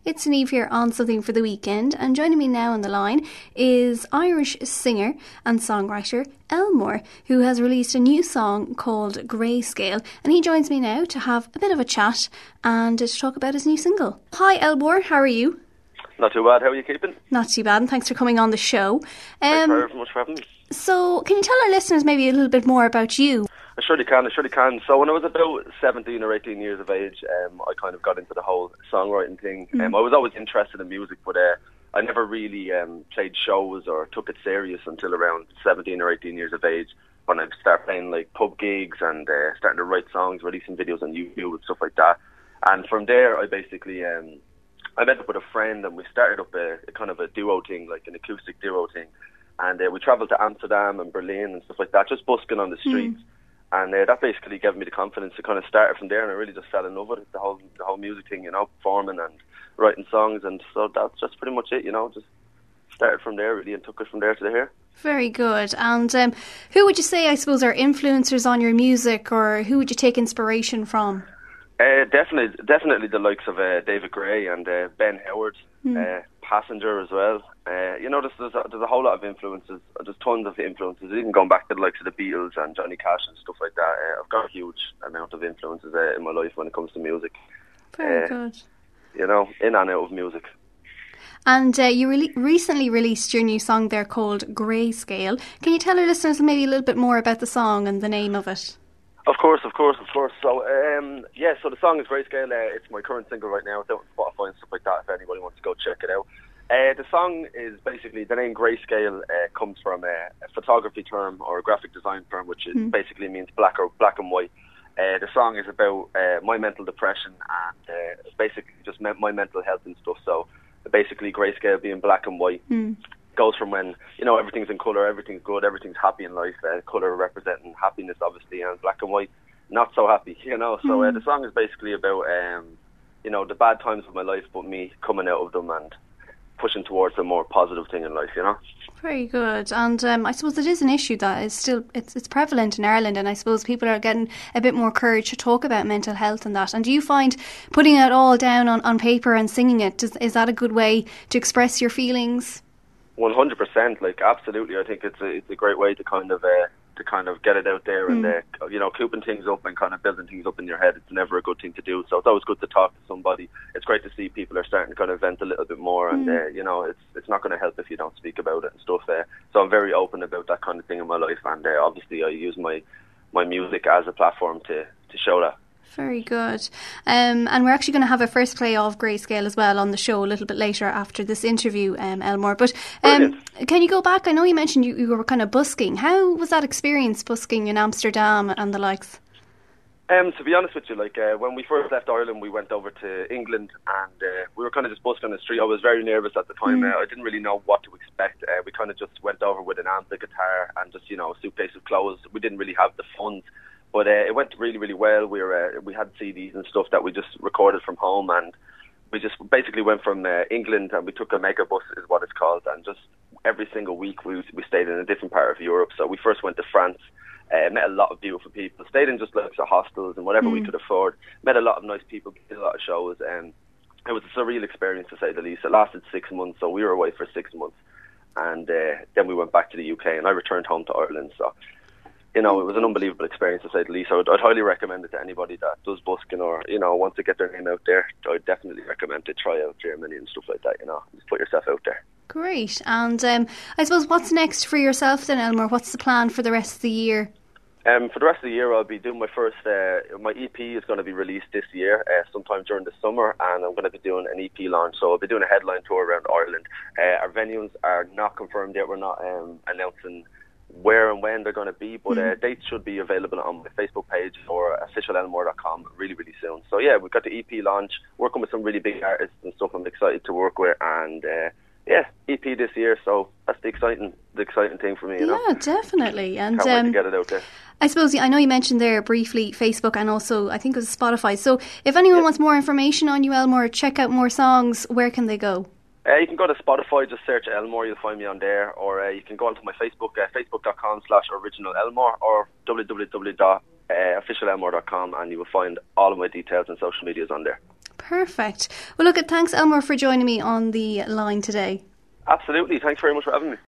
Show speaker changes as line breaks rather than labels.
It's Niamh here on Something for the Weekend, and joining me now on the line is Irish singer and songwriter Elmore, who has released a new song called Grayscale, and he joins me now to have a bit of a chat and to talk about his new single. Hi Elmore, how are you?
Not too bad, how are you keeping?
Not too bad, and thanks for coming on the show.
Thanks very much for having me.
So, can you tell our listeners maybe a little bit more about you?
I surely can. So when I was about 17 or 18 years of age, I kind of got into the whole songwriting thing. I was always interested in music, but I never really played shows or took it serious until around 17 or 18 years of age, when I started playing like pub gigs and starting to write songs, releasing videos on YouTube and stuff like that. And from there, I basically I met up with a friend, and we started up a kind of a duo thing, like an acoustic duo thing. And we travelled to Amsterdam and Berlin and stuff like that, just busking on the streets. And that basically gave me the confidence to kind of start from there, and I really just fell in love with it, the whole music thing, you know, performing and writing songs, and so that's just pretty much it, you know, just started from there really and took it from there to here.
Very good. And who would you say, I suppose, are influencers on your music, or who would you take inspiration from?
Definitely the likes of David Gray and Ben Howard, Passenger as well. You know, there's a whole lot of influences. There's tons of influences, even going back to the likes of the Beatles and Johnny Cash and stuff like that. I've got a huge amount of influences in my life when it comes to music.
Very good.
You know, in and out of music.
And you recently released your new song there called Grayscale. Can you tell our listeners maybe a little bit more about the song and the name of it?
Of course. So the song is Grayscale. It's my current single right now. It's out on Spotify and stuff like that if anybody wants to go check it out. The song is basically, the name Grayscale comes from a photography term or a graphic design term, which basically means black and white. The song is about my mental depression and basically just my mental health and stuff. So basically Grayscale being black and white goes from when, you know, everything's in colour, everything's good, everything's happy in life, colour representing happiness obviously, and black and white not so happy, you know. So the song is basically about you know, the bad times of my life, but me coming out of them and pushing towards a more positive thing in life, you know. Very
good. And I suppose it is an issue that is still it's prevalent in Ireland, and I suppose people are getting a bit more courage to talk about mental health and that. And do you find putting it all down on paper and singing it, is that a good way to express your feelings?
100%, like absolutely. I think it's a great way to kind of get it out there and you know, cooping things up and kind of building things up in your head. It's never a good thing to do, so it's always good to talk to somebody. It's great to see people are starting to kind of vent a little bit more, and you know, it's not going to help if you don't speak about it and stuff. So I'm very open about that kind of thing in my life, and obviously I use my music as a platform to show that.
Very good. And we're actually going to have a first play of Grayscale as well on the show a little bit later after this interview, Elmore. But can you go back? I know you mentioned you were kind of busking. How was that experience, busking in Amsterdam and the likes?
To be honest with you, like when we first left Ireland, we went over to England, and we were kind of just busking on the street. I was very nervous at the time. I didn't really know what to expect. We kind of just went over with an amp, a guitar, and just, you know, a suitcase of clothes. We didn't really have the funds. But it went really, really well. We had CDs and stuff that we just recorded from home, and we just basically went from England, and we took a megabus, is what it's called, and just every single week we stayed in a different part of Europe. So we first went to France, met a lot of beautiful people, stayed in just like hostels and whatever we could afford, met a lot of nice people, did a lot of shows, and it was a surreal experience to say the least. It lasted 6 months, so we were away for 6 months, and then we went back to the UK, and I returned home to Ireland. So, you know, it was an unbelievable experience to say the least. I'd highly recommend it to anybody that does busking or, you know, wants to get their name out there. I'd definitely recommend to try out Germany and stuff like that, you know, just put yourself out there.
Great. And I suppose what's next for yourself then, Elmore? What's the plan for the rest of the year?
For the rest of the year, I'll be doing my first, my EP is going to be released this year, sometime during the summer, and I'm going to be doing an EP launch, so I'll be doing a headline tour around Ireland. Our venues are not confirmed yet. We're not announcing where and when they're going to be, but dates should be available on my Facebook page or officialelmore.com really, really soon. So yeah, we've got the EP launch, working with some really big artists and stuff I'm excited to work with, and yeah, EP this year, so that's the exciting thing for me, you know?
Yeah, definitely. And
can't wait to get it out there.
I suppose, I know you mentioned there briefly Facebook and also I think it was Spotify, so if anyone wants more information on you, Elmore, check out more songs, where can they go?
You can go to Spotify, just search Elmore, you'll find me on there, or you can go onto my Facebook, facebook.com/originaLmore, or www.officialelmore.com, and you will find all of my details and social medias on there.
Perfect. Well, look, thanks Elmore for joining me on the line today.
Absolutely. Thanks very much for having me.